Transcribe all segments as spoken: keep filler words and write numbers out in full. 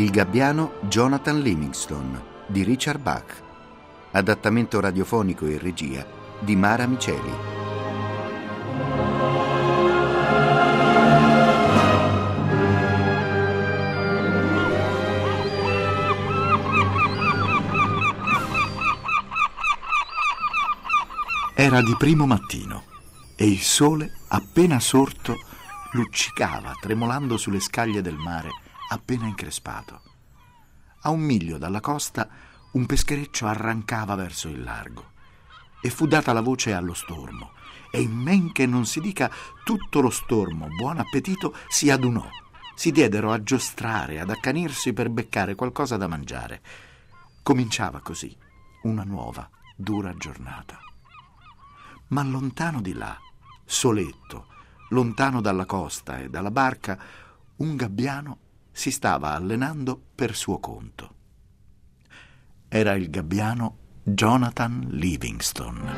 Il gabbiano Jonathan Livingstone di Richard Bach. Adattamento radiofonico e regia di Mara Miceli. Era di primo mattino e il sole, appena sorto, luccicava tremolando sulle scaglie del mare appena increspato. A un miglio dalla costa un peschereccio arrancava verso il largo e fu data la voce allo stormo, e in men che non si dica tutto lo stormo, buon appetito, si adunò. Si diedero a giostrare, ad accanirsi per beccare qualcosa da mangiare. Cominciava così una nuova, dura giornata. Ma lontano di là, soletto, lontano dalla costa e dalla barca, un gabbiano si stava allenando per suo conto. Era il gabbiano Jonathan Livingstone.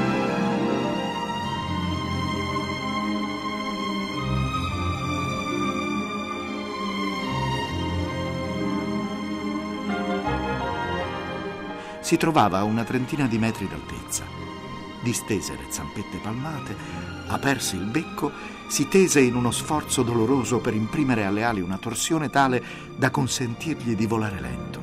Si trovava a una trentina di metri d'altezza. Distese le zampette palmate, aperse il becco, si tese in uno sforzo doloroso per imprimere alle ali una torsione tale da consentirgli di volare lento.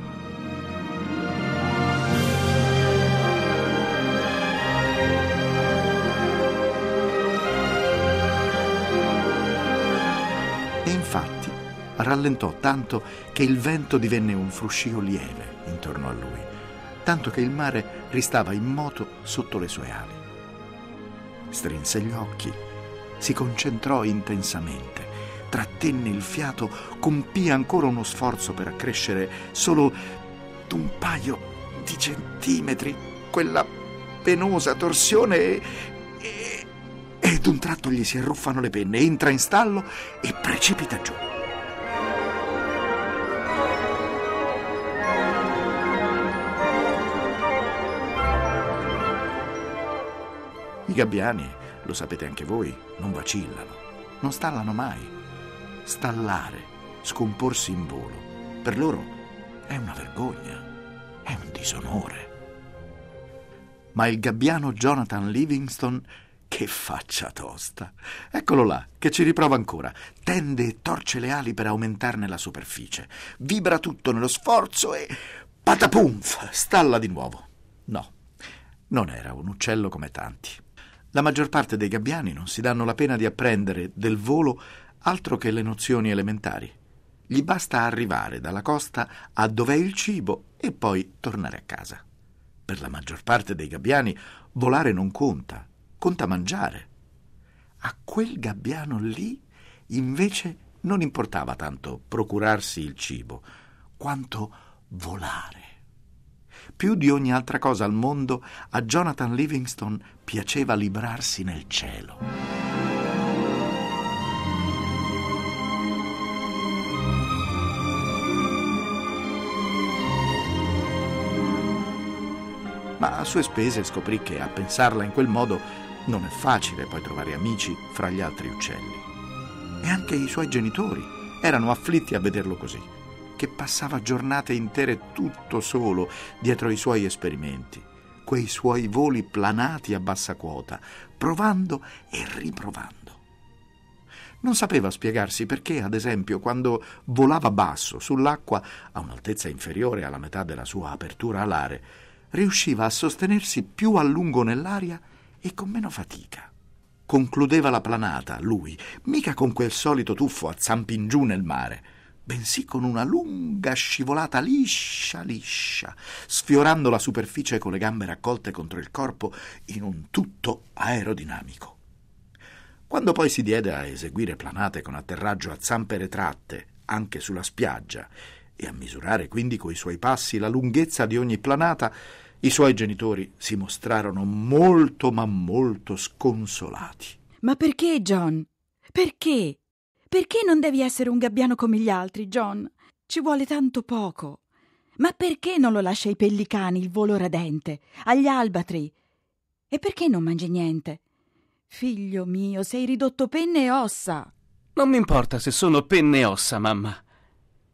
E infatti rallentò tanto che il vento divenne un fruscio lieve intorno a lui, tanto che il mare ristava immoto sotto le sue ali. Strinse gli occhi, si concentrò intensamente, trattenne il fiato, compì ancora uno sforzo per accrescere solo d'un paio di centimetri quella penosa torsione e, e, e d'un tratto gli si arruffano le penne, entra in stallo e precipita giù. I gabbiani, lo sapete anche voi, non vacillano, non stallano mai. Stallare, scomporsi in volo, per loro è una vergogna, è un disonore. Ma il gabbiano Jonathan Livingstone, che faccia tosta! Eccolo là, che ci riprova ancora. Tende e torce le ali per aumentarne la superficie. Vibra tutto nello sforzo e patapumf, stalla di nuovo. No, non era un uccello come tanti. La maggior parte dei gabbiani non si danno la pena di apprendere del volo altro che le nozioni elementari. Gli basta arrivare dalla costa a dov'è il cibo e poi tornare a casa. Per la maggior parte dei gabbiani volare non conta, conta mangiare. A quel gabbiano lì, invece, non importava tanto procurarsi il cibo, quanto volare. Più di ogni altra cosa al mondo, a Jonathan Livingstone piaceva librarsi nel cielo. Ma a sue spese scoprì che a pensarla in quel modo non è facile poi trovare amici fra gli altri uccelli. E anche i suoi genitori erano afflitti a vederlo così, che passava giornate intere tutto solo dietro i suoi esperimenti, quei suoi voli planati a bassa quota, provando e riprovando. Non sapeva spiegarsi perché, ad esempio, quando volava basso sull'acqua, a un'altezza inferiore alla metà della sua apertura alare, riusciva a sostenersi più a lungo nell'aria e con meno fatica. Concludeva la planata, lui, mica con quel solito tuffo a zampi in giù nel mare, bensì con una lunga scivolata liscia liscia, sfiorando la superficie con le gambe raccolte contro il corpo in un tutto aerodinamico. Quando poi si diede a eseguire planate con atterraggio a zampe retratte anche sulla spiaggia e a misurare quindi coi suoi passi la lunghezza di ogni planata, i suoi genitori si mostrarono molto ma molto sconsolati. Ma perché, John? Perché? Perché non devi essere un gabbiano come gli altri, John? Ci vuole tanto poco. Ma perché non lo lasci ai pellicani il volo radente, agli albatri? E perché non mangi niente? Figlio mio, sei ridotto penne e ossa. Non mi importa se sono penne e ossa, mamma.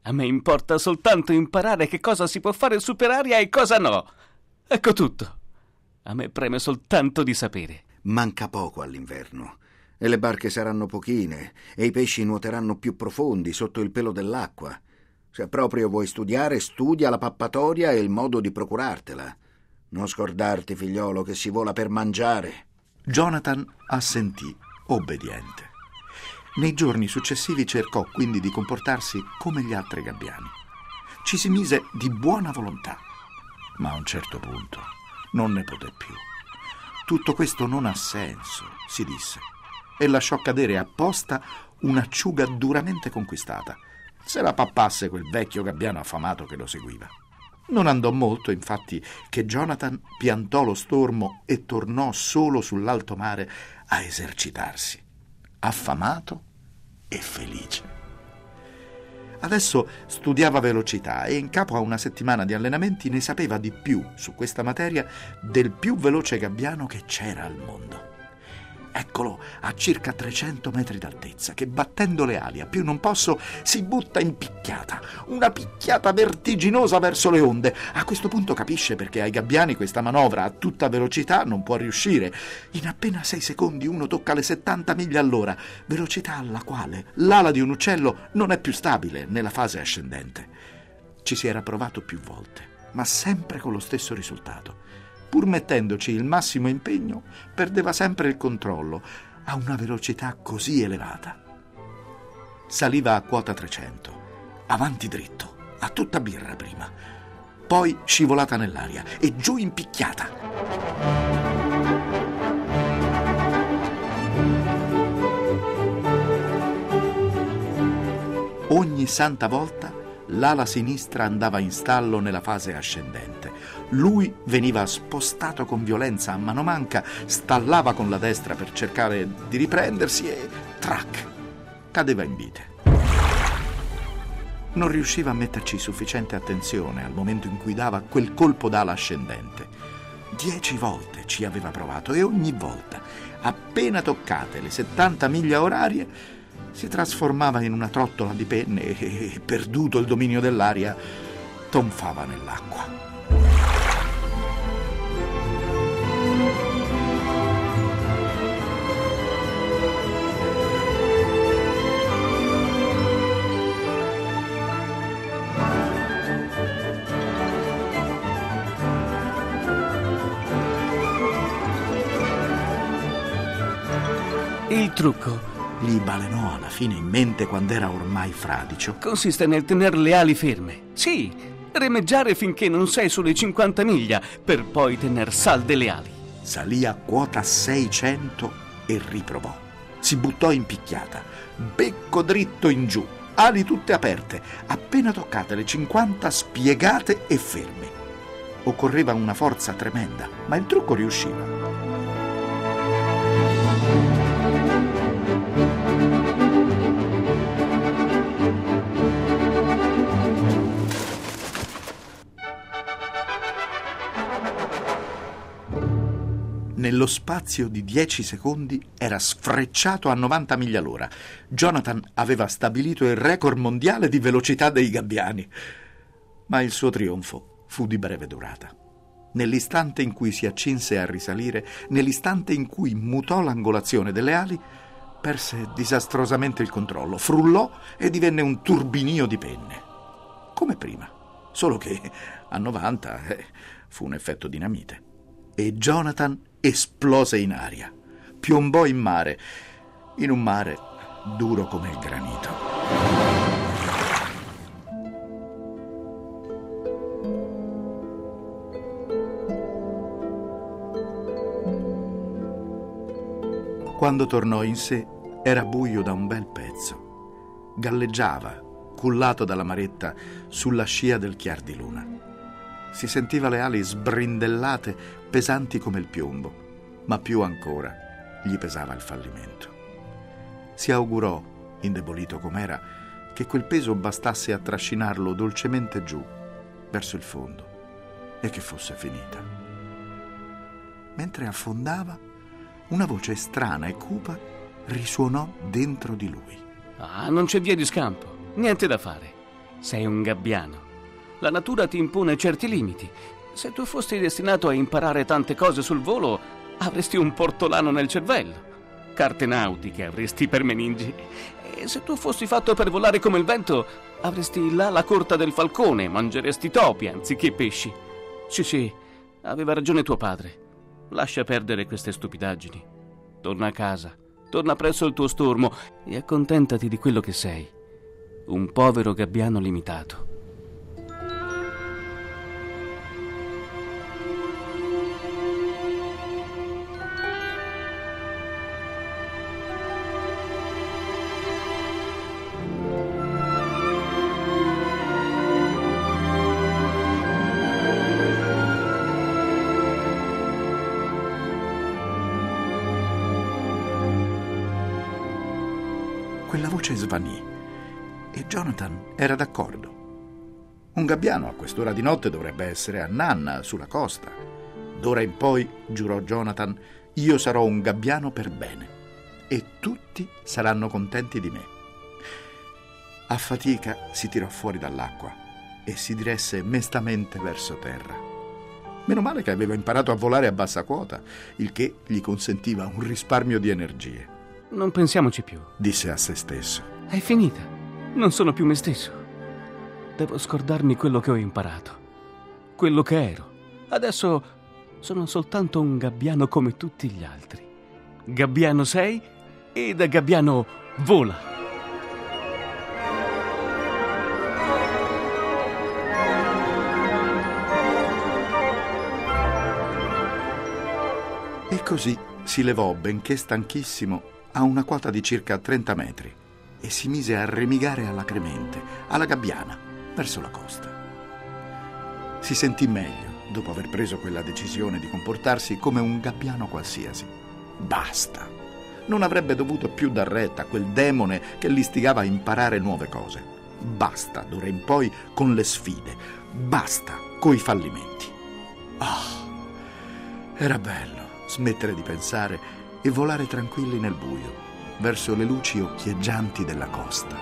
A me importa soltanto imparare che cosa si può fare su per aria e cosa no. Ecco tutto. A me preme soltanto di sapere. Manca poco all'inverno e le barche saranno pochine e i pesci nuoteranno più profondi sotto il pelo dell'acqua. Se proprio vuoi studiare, studia la pappatoria e il modo di procurartela. Non scordarti, figliolo, che si vola per mangiare. Jonathan assentì, obbediente. Nei giorni successivi cercò quindi di comportarsi come gli altri gabbiani. Ci si mise di buona volontà, ma a un certo punto non ne poté più. Tutto questo non ha senso, si disse, e lasciò cadere apposta un'acciuga duramente conquistata. Se la pappasse quel vecchio gabbiano affamato che lo seguiva. Non andò molto, infatti, che Jonathan piantò lo stormo e tornò solo sull'alto mare a esercitarsi, affamato e felice. Adesso studiava velocità e in capo a una settimana di allenamenti ne sapeva di più su questa materia del più veloce gabbiano che c'era al mondo. Eccolo a circa trecento metri d'altezza, che battendo le ali a più non posso si butta in picchiata, una picchiata vertiginosa verso le onde. A questo punto capisce perché ai gabbiani questa manovra a tutta velocità non può riuscire. In appena sei secondi uno tocca le settanta miglia all'ora, velocità alla quale l'ala di un uccello non è più stabile nella fase ascendente. Ci si era provato più volte, ma sempre con lo stesso risultato. Pur mettendoci il massimo impegno, perdeva sempre il controllo a una velocità così elevata. Saliva a quota trecento, avanti dritto, a tutta birra prima, poi scivolata nell'aria e giù in picchiata. Ogni santa volta l'ala sinistra andava in stallo nella fase ascendente. Lui veniva spostato con violenza a mano manca, stallava con la destra per cercare di riprendersi e, trac, cadeva in vite. Non riusciva a metterci sufficiente attenzione al momento in cui dava quel colpo d'ala ascendente. Dieci volte ci aveva provato e ogni volta, appena toccate le settanta miglia orarie, si trasformava in una trottola di penne e, perduto il dominio dell'aria, tonfava nell'acqua. Il trucco, gli balenò alla fine in mente quando era ormai fradicio, consiste nel tenere le ali ferme. Sì, remeggiare finché non sei sulle cinquanta miglia, per poi tener salde le ali. Salì a quota seicento e riprovò. Si buttò in picchiata, becco dritto in giù, ali tutte aperte, appena toccate le cinquanta spiegate e ferme. Occorreva una forza tremenda, ma il trucco riusciva. Nello spazio di dieci secondi era sfrecciato a novanta miglia l'ora. Jonathan aveva stabilito il record mondiale di velocità dei gabbiani. Ma il suo trionfo fu di breve durata. Nell'istante in cui si accinse a risalire, nell'istante in cui mutò l'angolazione delle ali, perse disastrosamente il controllo, frullò e divenne un turbinio di penne. Come prima, solo che a novanta eh, fu un effetto dinamite. E Jonathan esplose in aria, piombò in mare, in un mare duro come il granito. Quando tornò in sé era buio da un bel pezzo. Galleggiava, cullato dalla maretta, sulla scia del chiar di luna. Si sentiva le ali sbrindellate, pesanti come il piombo, ma più ancora gli pesava il fallimento. Si augurò, indebolito com'era, che quel peso bastasse a trascinarlo dolcemente giù, verso il fondo, e che fosse finita. Mentre affondava, una voce strana e cupa risuonò dentro di lui. Ah, non c'è via di scampo, niente da fare. Sei un gabbiano. La natura ti impone certi limiti. Se tu fossi destinato a imparare tante cose sul volo, avresti un portolano nel cervello. Carte nautiche avresti per meningi. E se tu fossi fatto per volare come il vento, avresti l'ala corta del falcone, mangeresti topi anziché pesci. Sì, sì, aveva ragione tuo padre. Lascia perdere queste stupidaggini. Torna a casa, torna presso il tuo stormo e accontentati di quello che sei. Un povero gabbiano limitato. Quella voce svanì e Jonathan era d'accordo. Un gabbiano a quest'ora di notte dovrebbe essere a nanna sulla costa. D'ora in poi, giurò Jonathan, io sarò un gabbiano per bene e tutti saranno contenti di me. A fatica si tirò fuori dall'acqua e si diresse mestamente verso terra. Meno male che aveva imparato a volare a bassa quota, il che gli consentiva un risparmio di energie. Non pensiamoci più, disse a se stesso. È finita. Non sono più me stesso. Devo scordarmi quello che ho imparato, quello che ero. Adesso sono soltanto un gabbiano come tutti gli altri. Gabbiano sei e da gabbiano vola. E così si levò, benché stanchissimo, a una quota di circa trenta metri e si mise a remigare alacremente, alla gabbiana, verso la costa. Si sentì meglio dopo aver preso quella decisione di comportarsi come un gabbiano qualsiasi. Basta! Non avrebbe dovuto più dar retta a quel demone che l'istigava a imparare nuove cose. Basta, d'ora in poi, con le sfide. Basta coi fallimenti. Ah! Era bello smettere di pensare e volare tranquilli nel buio, verso le luci occhieggianti della costa.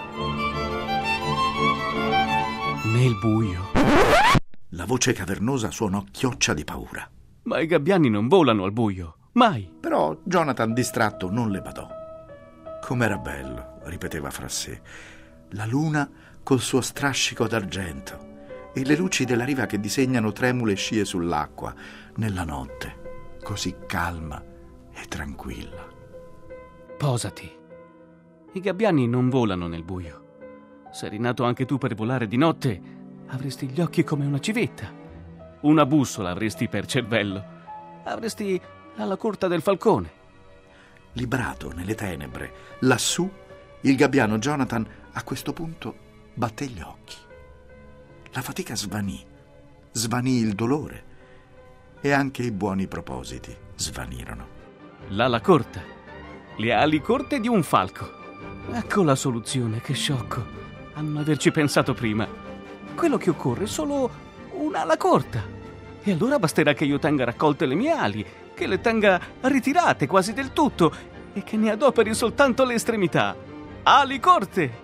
Nel buio. La voce cavernosa suonò chioccia di paura. Ma i gabbiani non volano al buio, mai. Però Jonathan, distratto, non le badò. Com'era bello, ripeteva fra sé, la luna col suo strascico d'argento e le luci della riva che disegnano tremule scie sull'acqua nella notte, così calma e tranquilla. Posati. I gabbiani non volano nel buio. Se eri nato anche tu per volare di notte, avresti gli occhi come una civetta. Una bussola avresti per cervello. Avresti l'ala corta del falcone. Librato nelle tenebre, lassù, il gabbiano Jonathan a questo punto batté gli occhi. La fatica svanì, svanì il dolore e anche i buoni propositi svanirono. L'ala corta, le ali corte di un falco. Ecco la soluzione, che sciocco a non averci pensato prima. Quello che occorre è solo un'ala corta. E allora basterà che io tenga raccolte le mie ali, che le tenga ritirate quasi del tutto e che ne adoperi soltanto le estremità. Ali corte!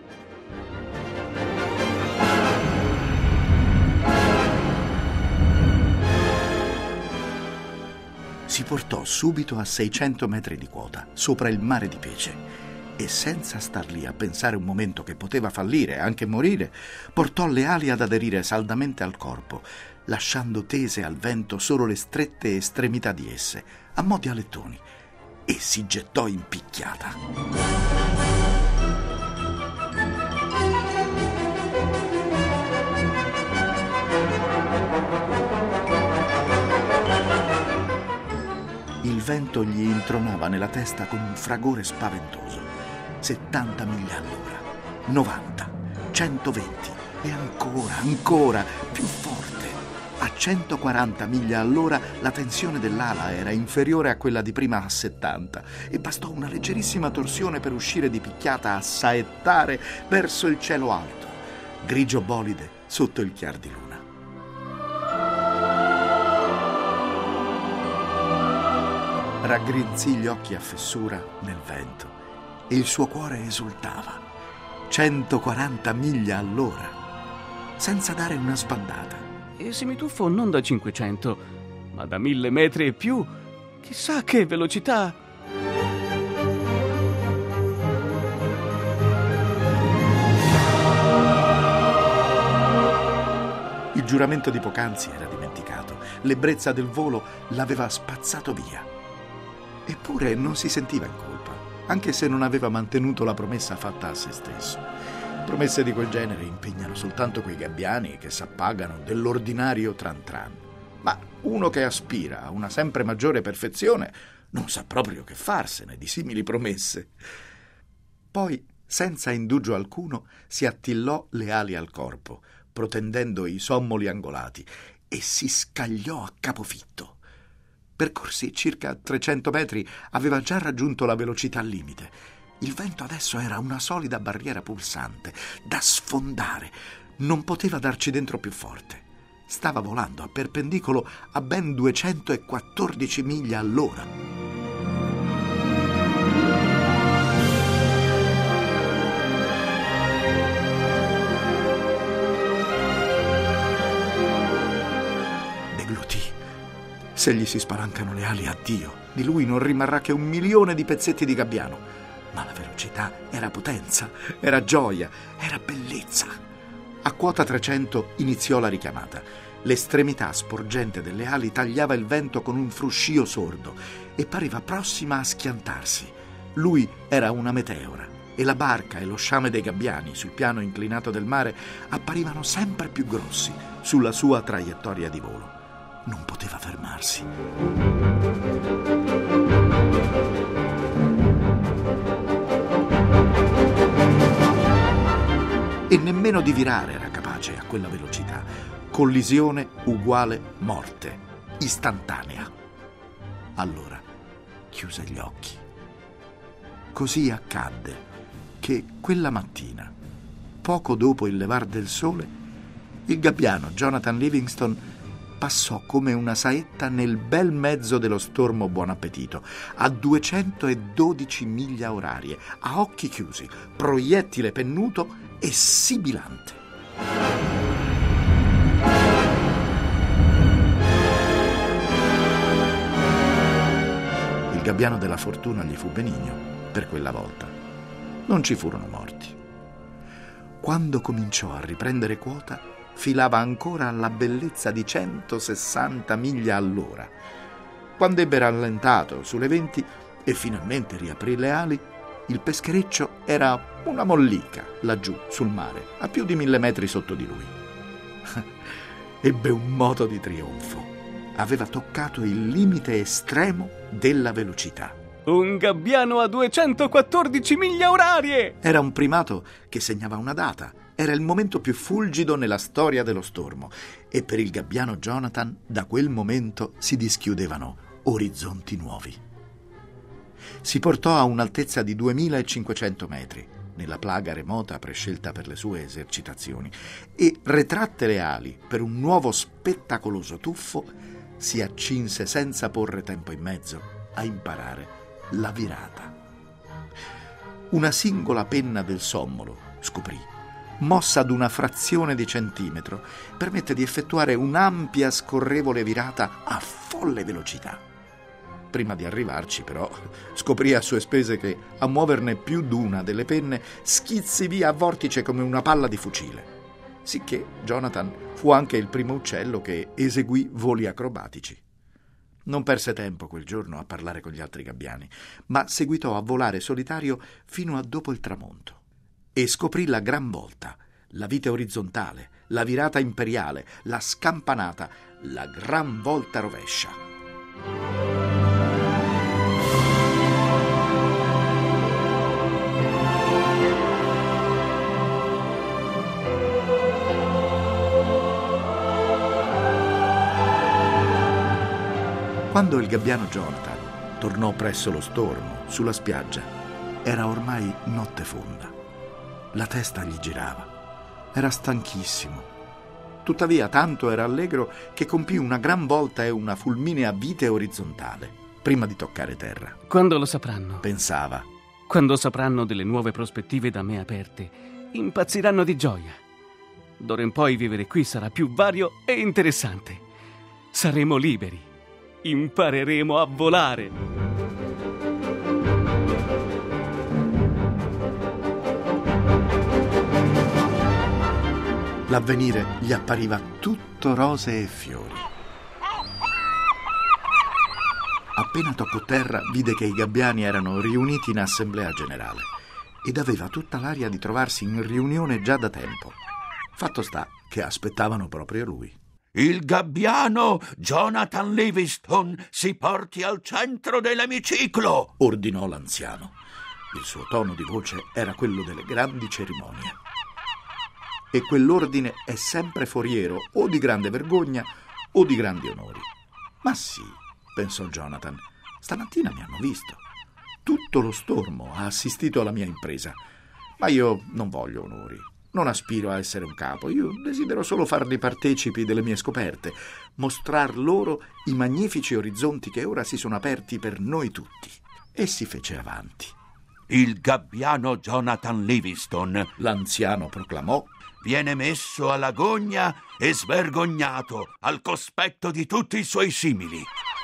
Si portò subito a seicento metri di quota, sopra il mare di Pece, e senza star lì a pensare un momento che poteva fallire, anche morire, portò le ali ad aderire saldamente al corpo, lasciando tese al vento solo le strette estremità di esse, a mo' di alettoni, e si gettò in picchiata. Il vento gli intronava nella testa con un fragore spaventoso. settanta miglia all'ora, novanta, centoventi e ancora, ancora, più forte. A centoquaranta miglia all'ora la tensione dell'ala era inferiore a quella di prima a settanta e bastò una leggerissima torsione per uscire di picchiata a saettare verso il cielo alto, grigio bolide sotto il chiar di luna. Raggrinzì gli occhi a fessura nel vento e il suo cuore esultava. centoquaranta miglia all'ora. senza dare una sbandata. E se mi tuffo non da cinquecento, ma da mille metri e più, chissà che velocità! Il giuramento di poc'anzi era dimenticato. L'ebbrezza del volo l'aveva spazzato via. Eppure non si sentiva in colpa, anche se non aveva mantenuto la promessa fatta a se stesso. Promesse di quel genere impegnano soltanto quei gabbiani che s'appagano dell'ordinario tran tran. Ma uno che aspira a una sempre maggiore perfezione non sa proprio che farsene di simili promesse. Poi, senza indugio alcuno, si attillò le ali al corpo, protendendo i sommoli angolati, e si scagliò a capofitto. Percorsi circa trecento metri, aveva già raggiunto la velocità limite. Il vento adesso era una solida barriera pulsante, da sfondare. Non poteva darci dentro più forte. Stava volando a perpendicolo a ben duecentoquattordici miglia all'ora. Deglutì. Se gli si spalancano le ali, addio. Di lui non rimarrà che un milione di pezzetti di gabbiano. Ma la velocità era potenza, era gioia, era bellezza. A quota trecento iniziò la richiamata. L'estremità sporgente delle ali tagliava il vento con un fruscio sordo e pareva prossima a schiantarsi. Lui era una meteora e la barca e lo sciame dei gabbiani sul piano inclinato del mare apparivano sempre più grossi sulla sua traiettoria di volo. Non poteva fermarsi. E nemmeno di virare era capace a quella velocità. Collisione uguale morte, istantanea. Allora chiuse gli occhi. Così accadde che quella mattina, poco dopo il levar del sole, il gabbiano Jonathan Livingston passò come una saetta nel bel mezzo dello stormo Buon Appetito, a duecentododici miglia orarie, a occhi chiusi, proiettile pennuto e sibilante. Il gabbiano della fortuna gli fu benigno per quella volta. Non ci furono morti. Quando cominciò a riprendere quota, filava ancora alla bellezza di centosessanta miglia all'ora. Quando ebbe rallentato sulle venti e finalmente riaprì le ali, il peschereccio era una mollica laggiù sul mare, a più di mille metri sotto di lui. Ebbe un moto di trionfo. Aveva toccato il limite estremo della velocità. Un gabbiano a duecentoquattordici miglia orarie! Era un primato che segnava una data. Era il momento più fulgido nella storia dello stormo e per il gabbiano Jonathan da quel momento si dischiudevano orizzonti nuovi. Si portò a un'altezza di duemilacinquecento metri, nella plaga remota prescelta per le sue esercitazioni, e, retratte le ali per un nuovo spettacoloso tuffo, si accinse senza porre tempo in mezzo a imparare la virata. Una singola penna del sommolo, scoprì, mossa ad una frazione di centimetro, permette di effettuare un'ampia scorrevole virata a folle velocità. Prima di arrivarci, però, scoprì a sue spese che a muoverne più d'una delle penne schizzi via a vortice come una palla di fucile. Sicché Jonathan fu anche il primo uccello che eseguì voli acrobatici. Non perse tempo quel giorno a parlare con gli altri gabbiani, ma seguitò a volare solitario fino a dopo il tramonto. E scoprì la gran volta, la vite orizzontale, la virata imperiale, la scampanata, la gran volta rovescia. Quando il gabbiano Jonathan tornò presso lo stormo, sulla spiaggia, era ormai notte fonda. La testa gli girava. Era stanchissimo. Tuttavia tanto era allegro che compì una gran volta e una fulminea vite orizzontale, prima di toccare terra. Quando lo sapranno, pensava. Quando sapranno delle nuove prospettive da me aperte, impazziranno di gioia. D'ora in poi vivere qui sarà più vario e interessante. Saremo liberi. Impareremo a volare. L'avvenire gli appariva tutto rose e fiori. Appena toccò terra, vide che i gabbiani erano riuniti in assemblea generale ed aveva tutta l'aria di trovarsi in riunione già da tempo. Fatto sta che aspettavano proprio lui. Il gabbiano Jonathan Livingston si porti al centro dell'emiciclo, ordinò l'anziano. Il suo tono di voce era quello delle grandi cerimonie. E quell'ordine è sempre foriero o di grande vergogna o di grandi onori. Ma sì, pensò Jonathan, stamattina mi hanno visto. Tutto lo Stormo ha assistito alla mia impresa, ma io non voglio onori. Non aspiro a essere un capo, io desidero solo farli partecipi delle mie scoperte, mostrar loro i magnifici orizzonti che ora si sono aperti per noi tutti. E si fece avanti. Il gabbiano Jonathan Livingston, l'anziano proclamò, viene messo alla gogna e svergognato al cospetto di tutti i suoi simili.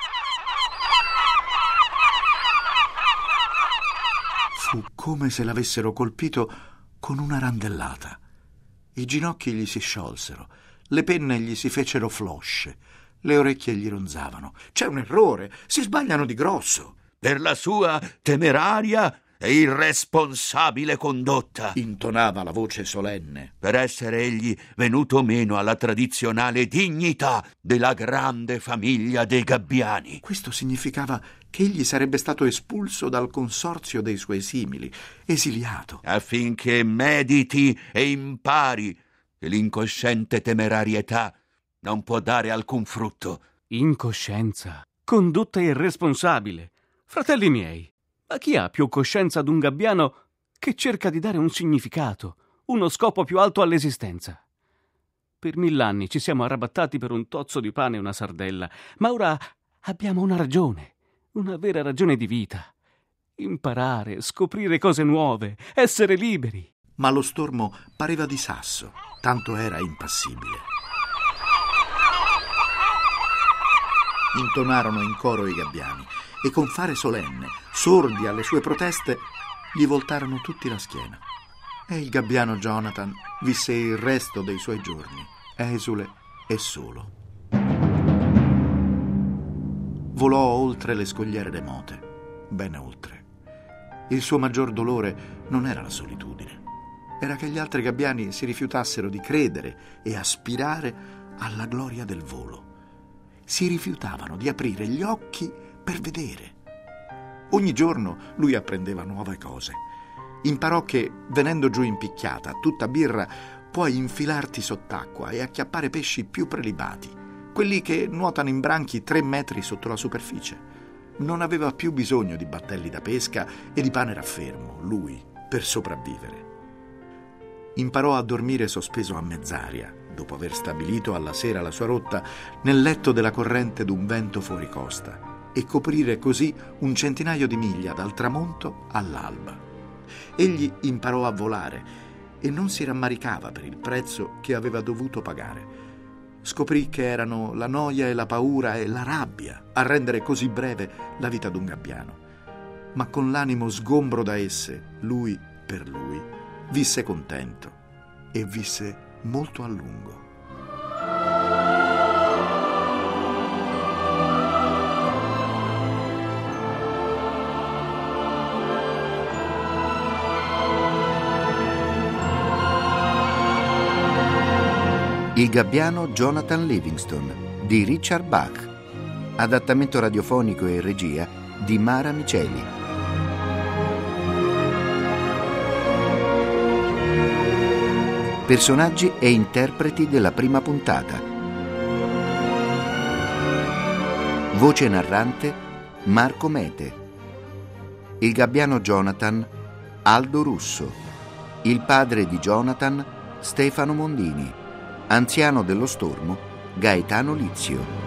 Fu come se l'avessero colpito con una randellata. I ginocchi gli si sciolsero, le penne gli si fecero flosce, le orecchie gli ronzavano. C'è un errore, si sbagliano di grosso. Per la sua temeraria e irresponsabile condotta, intonava la voce solenne, per essere egli venuto meno alla tradizionale dignità della grande famiglia dei gabbiani. Questo significava che egli sarebbe stato espulso dal consorzio dei suoi simili, esiliato, affinché mediti e impari che l'incosciente temerarietà non può dare alcun frutto. Incoscienza, condotta irresponsabile. Fratelli miei, ma chi ha più coscienza d'un gabbiano che cerca di dare un significato, uno scopo più alto all'esistenza? Per mill'anni ci siamo arrabattati per un tozzo di pane e una sardella, ma ora abbiamo una ragione, una vera ragione di vita. Imparare, scoprire cose nuove, essere liberi. Ma lo Stormo pareva di sasso, tanto era impassibile. Intonarono in coro i gabbiani e con fare solenne, sordi alle sue proteste, gli voltarono tutti la schiena. E il gabbiano Jonathan visse il resto dei suoi giorni, esule e solo. Volò oltre le scogliere remote, ben oltre. Il suo maggior dolore non era la solitudine, era che gli altri gabbiani si rifiutassero di credere e aspirare alla gloria del volo. Si rifiutavano di aprire gli occhi per vedere. Ogni giorno lui apprendeva nuove cose. Imparò che, venendo giù in picchiata, tutta birra, puoi infilarti sott'acqua e acchiappare pesci più prelibati, quelli che nuotano in branchi tre metri sotto la superficie. Non aveva più bisogno di battelli da pesca e di pane raffermo, lui, per sopravvivere. Imparò a dormire sospeso a mezz'aria, dopo aver stabilito alla sera la sua rotta nel letto della corrente d'un vento fuori costa, e coprire così un centinaio di miglia dal tramonto all'alba. Egli imparò a volare e non si rammaricava per il prezzo che aveva dovuto pagare. Scoprì che erano la noia e la paura e la rabbia a rendere così breve la vita d'un gabbiano. Ma con l'animo sgombro da esse, lui, per lui, visse contento e visse molto a lungo. Il gabbiano Jonathan Livingston di Richard Bach. Adattamento radiofonico e regia di Mara Miceli. Personaggi e interpreti della prima puntata. Voce narrante Marco Mete. Il gabbiano Jonathan Aldo Russo. Il padre di Jonathan Stefano Mondini. Anziano dello Stormo Gaetano Lizio.